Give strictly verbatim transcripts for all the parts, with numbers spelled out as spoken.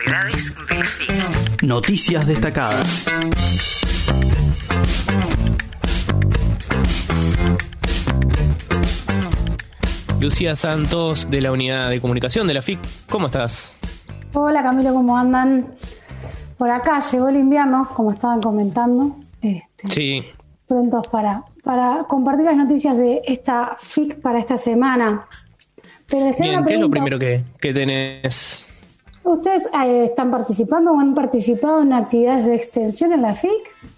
Novedades de la F I C. Noticias destacadas. Lucía Santos, de la Unidad de Comunicación de la F I C. ¿Cómo estás? Hola Camilo, ¿cómo andan? Por acá llegó el invierno, como estaban comentando. Este, sí. Prontos para, para compartir las noticias de esta F I C para esta semana. Pero les Bien, ¿qué es lo pregunta, primero que, que tenés? ¿Ustedes eh, están participando o han participado en actividades de extensión en la F I C?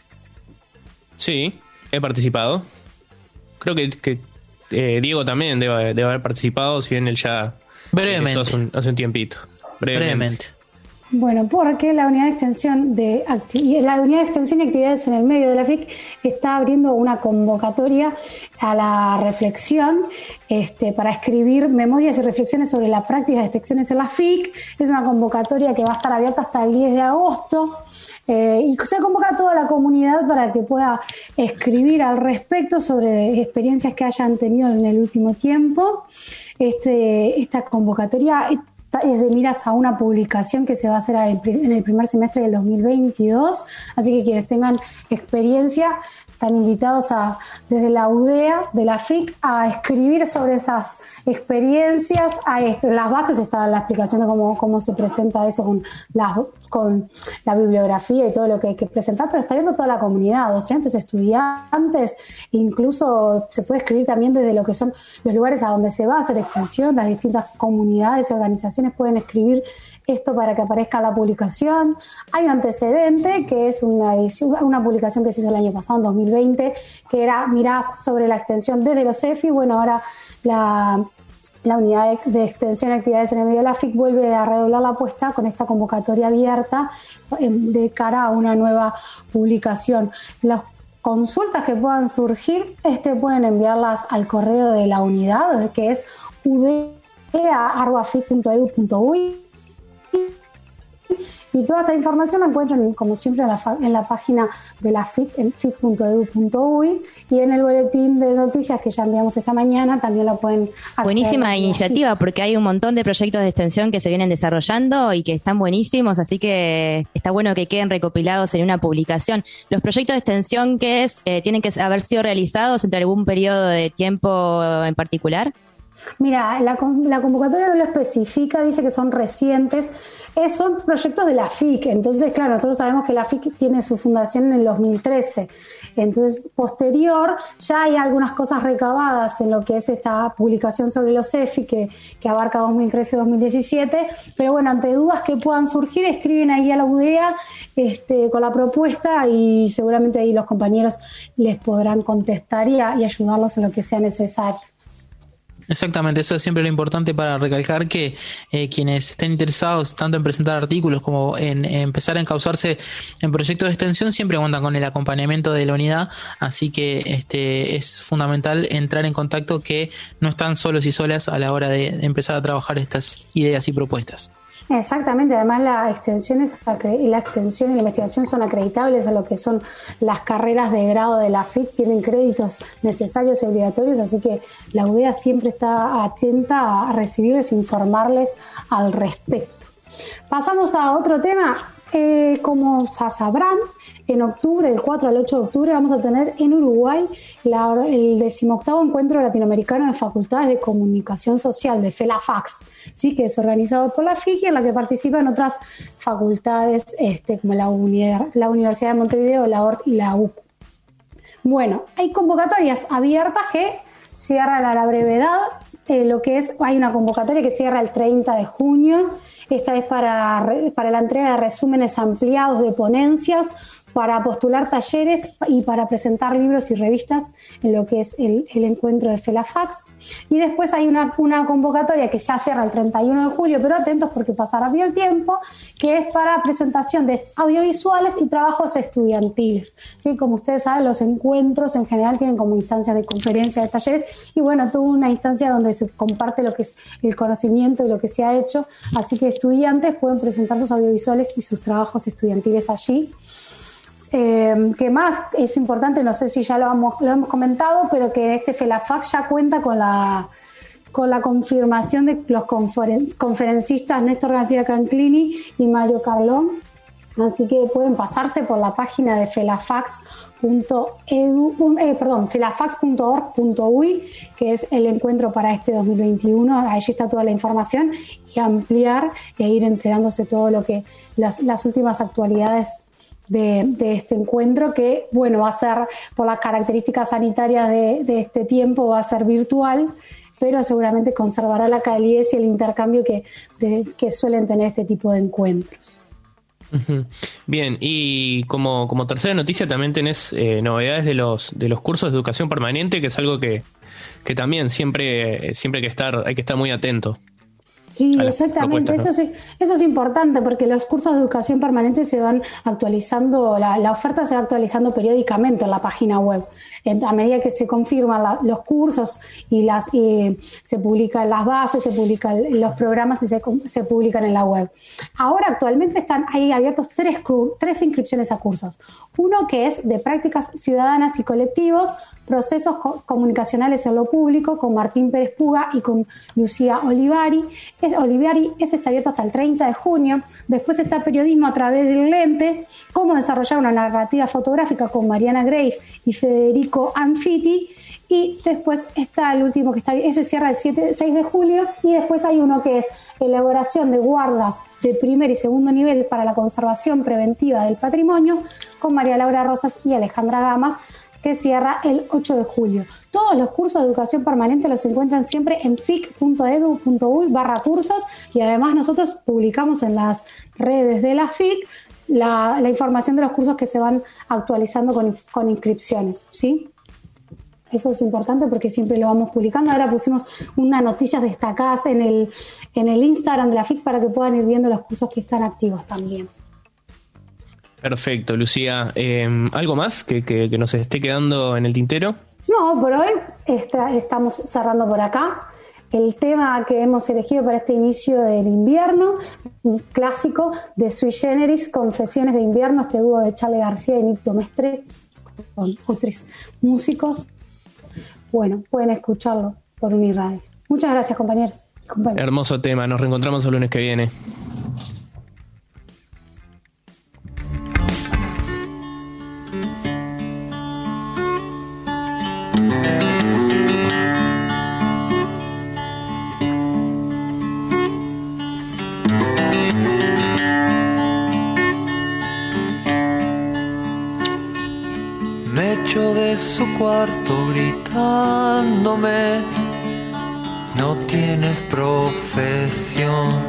Sí, he participado. Creo que, que eh, Diego también debe, debe haber participado, si bien él ya brevemente hace un, hace un tiempito. Brevemente. brevemente. Bueno, porque la unidad de extensión de acti- la unidad de extensión y actividades en el medio de la F I C está abriendo una convocatoria a la reflexión este, para escribir memorias y reflexiones sobre la práctica de extensiones en la F I C. Es una convocatoria que va a estar abierta hasta el diez de agosto. Eh, y se convoca a toda la comunidad para que pueda escribir al respecto sobre experiencias que hayan tenido en el último tiempo. Este, esta convocatoria es de miras a una publicación que se va a hacer en el primer semestre del dos mil veintidós, así que quienes tengan experiencia están invitados a, desde la U D E A de la F I C a escribir sobre esas experiencias. A este, las bases está la explicación de cómo, cómo se presenta eso con, las, con la bibliografía y todo lo que hay que presentar, pero está viendo toda la comunidad, docentes, estudiantes, incluso se puede escribir también desde lo que son los lugares a donde se va a hacer extensión. Las distintas comunidades y organizaciones pueden escribir esto para que aparezca la publicación. Hay un antecedente que es una edición, una publicación que se hizo el año pasado, en dos mil veinte, que era mirás sobre la extensión desde los E F I. Bueno, ahora la, la unidad de, de extensión y actividades en el medio de la F I C vuelve a redoblar la apuesta con esta convocatoria abierta de cara a una nueva publicación. Las consultas que puedan surgir este, pueden enviarlas al correo de la unidad, que es u d e a arroba f i c punto e d u punto u y. Y toda esta información la encuentran, como siempre, en la, en la página de la F I C, en f i c punto e d u punto u y, y en el boletín de noticias que ya enviamos esta mañana también lo pueden acceder. Buenísima iniciativa, porque hay un montón de proyectos de extensión que se vienen desarrollando y que están buenísimos, así que está bueno que queden recopilados en una publicación. Los proyectos de extensión que es, eh, tienen que haber sido realizados entre algún periodo de tiempo en particular. Mira, la, la convocatoria no lo especifica, dice que son recientes, eh, son proyectos de la F I C, entonces claro, nosotros sabemos que la F I C tiene su fundación en el dos mil trece, entonces posterior ya hay algunas cosas recabadas en lo que es esta publicación sobre los E F I que, que abarca dos mil trece a dos mil diecisiete, pero bueno, ante dudas que puedan surgir, escriben ahí a la U D E A este, con la propuesta y seguramente ahí los compañeros les podrán contestar y, a, y ayudarlos en lo que sea necesario. Exactamente, eso es siempre lo importante para recalcar que eh, quienes estén interesados tanto en presentar artículos como en, en empezar a encauzarse en proyectos de extensión siempre cuentan con el acompañamiento de la unidad, así que este es fundamental entrar en contacto, que no están solos y solas a la hora de empezar a trabajar estas ideas y propuestas. Exactamente, además la extensión, es, la extensión y la investigación son acreditables a lo que son las carreras de grado de la F I C, tienen créditos necesarios y obligatorios, así que la U D E A siempre está atenta a recibirles e informarles al respecto. Pasamos a otro tema. Eh, como ya sabrán, en octubre, del cuatro al ocho de octubre, vamos a tener en Uruguay la, el decimoctavo Encuentro Latinoamericano de Facultades de Comunicación Social, de FELAFAX, ¿sí? Que es organizado por la F I C y en la que participan otras facultades este, como la, Unidad, la Universidad de Montevideo, la O R T y la U C U. Bueno, hay convocatorias abiertas que cierran a la brevedad. Eh, lo que es, hay una convocatoria que cierra el treinta de junio. Esta es para, para la entrega de resúmenes ampliados de ponencias, para postular talleres y para presentar libros y revistas en lo que es el, el encuentro de FELAFAX. Y después hay una, una convocatoria que ya cierra el treinta y uno de julio, pero atentos porque pasa rápido el tiempo, que es para presentación de audiovisuales y trabajos estudiantiles. ¿Sí? Como ustedes saben, los encuentros en general tienen como instancias de conferencias, de talleres, y bueno, tuvo una instancia donde se comparte lo que es el conocimiento y lo que se ha hecho, así que estudiantes pueden presentar sus audiovisuales y sus trabajos estudiantiles allí. Eh, que más es importante, no sé si ya lo hemos, lo hemos comentado, pero que este FELAFAX ya cuenta con la con la confirmación de los conferen- conferencistas Néstor García Canclini y Mario Carlón. Así que pueden pasarse por la página de felafax punto edu, eh, perdón, felafax punto org punto uy, que es el encuentro para este dos mil veintiuno. Allí está toda la información y ampliar e ir enterándose todo lo que las, las últimas actualidades de, de este encuentro, que bueno, va a ser por las características sanitarias de, de este tiempo, va a ser virtual, pero seguramente conservará la calidez y el intercambio que, de, que suelen tener este tipo de encuentros. Bien, y como, como tercera noticia también tenés eh, novedades de los de los cursos de educación permanente, que es algo que, que también siempre, siempre hay que estar, hay que estar muy atento. Sí, exactamente. ¿no? Eso, sí, eso es importante porque los cursos de educación permanente se van actualizando, la, la oferta se va actualizando periódicamente en la página web. En, a medida que se confirman la, los cursos y las y se publican las bases, se publican los programas y se, se publican en la web. Ahora actualmente están ahí abiertos tres, tres inscripciones a cursos. Uno que es de prácticas ciudadanas y colectivos, procesos co- comunicacionales en lo público, con Martín Pérez Puga y con Lucía Olivari. Es, Olivari, ese está abierto hasta el treinta de junio. Después está periodismo a través del lente, cómo desarrollar una narrativa fotográfica con Mariana Greif y Federico Anfiti. Y después está el último que está, ese cierra el siete, seis de julio. Y después hay uno que es elaboración de guardas de primer y segundo nivel para la conservación preventiva del patrimonio con María Laura Rosas y Alejandra Gamas, que cierra el ocho de julio. Todos los cursos de educación permanente los encuentran siempre en fic punto edu punto uy barra cursos, y además nosotros publicamos en las redes de la F I C la, la información de los cursos que se van actualizando con, con inscripciones, ¿sí? Eso es importante porque siempre lo vamos publicando. Ahora pusimos unas noticias destacadas en el, en el Instagram de la F I C para que puedan ir viendo los cursos que están activos también. Perfecto, Lucía. Eh, ¿Algo más que, que, que nos esté quedando en el tintero? No, por hoy está, estamos cerrando por acá. El tema que hemos elegido para este inicio del invierno, un clásico de Sui Generis, Confesiones de Invierno, este dúo de Charly García y Nick Mestre, con otros músicos. Bueno, pueden escucharlo por Uniradio. Muchas gracias, compañeros. compañeros. Hermoso tema, nos reencontramos el lunes que viene. Me echo de su cuarto gritándome: no tienes profesión.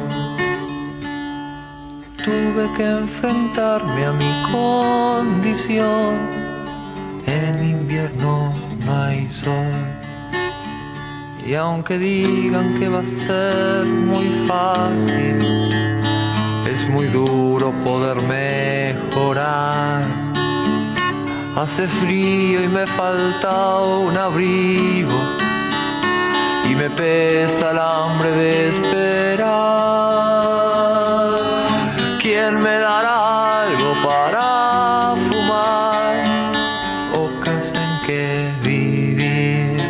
Tuve que enfrentarme a mi condición. En invierno no hay sol. Y aunque digan que va a ser muy fácil, es muy duro poder mejorar. Hace frío y me falta un abrigo, y me pesa el hambre de esperar. ¿Quién me dará algo para fumar o casa en que vivir?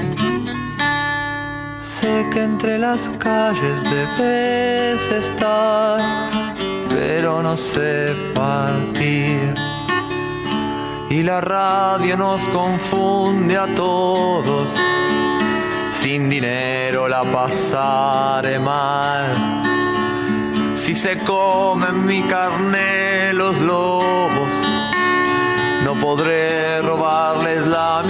Sé que entre las calles debes estar, pero no sé partir. Y la radio nos confunde a todos. Sin dinero la pasaré mal. Si se comen mi carne los lobos, no podré robarles la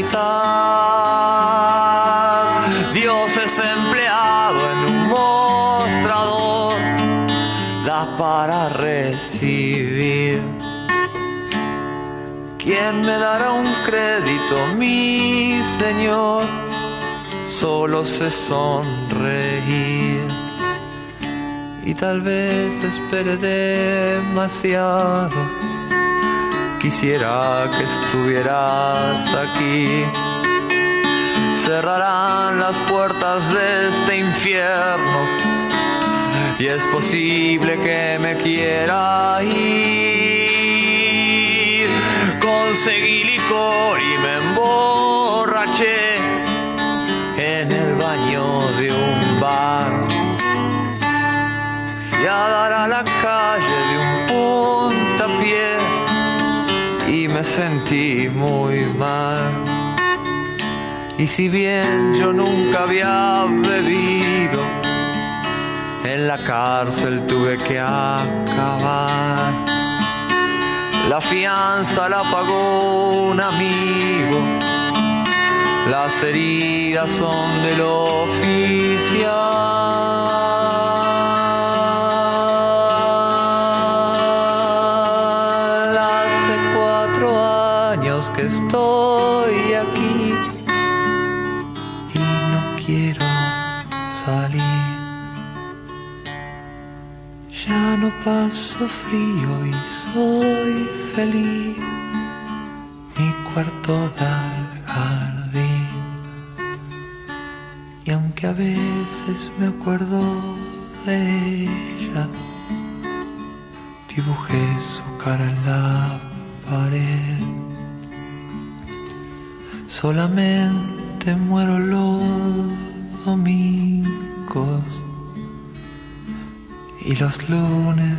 mitad. Dios es empleado en un mostrador, da para recibir. ¿Quién me dará un crédito, mi Señor? Solo sé sonreír. Y tal vez espere demasiado. Quisiera que estuvieras aquí. Cerrarán las puertas de este infierno, y es posible que me quiera ir. Conseguí licor y me emborraché en el baño de a la calle de un puntapié y me sentí muy mal. Y si bien yo nunca había bebido, en la cárcel tuve que acabar. La fianza la pagó un amigo, las heridas son del oficial. Hace cuatro años que estoy aquí y no quiero salir. Ya no paso frío y soy feliz. Mi cuarto da al jardín. Y aunque a veces me acuerdo de ella, dibujé su cara en la pared. Solamente muero los domingos y los lunes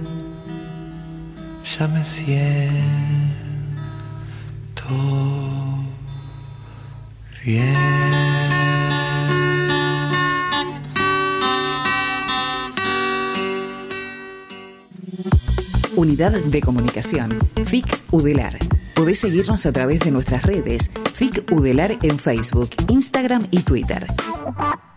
ya me siento bien. Unidad de Comunicación, F I C Udelar. Podés seguirnos a través de nuestras redes, F I C Udelar en Facebook, Instagram y Twitter.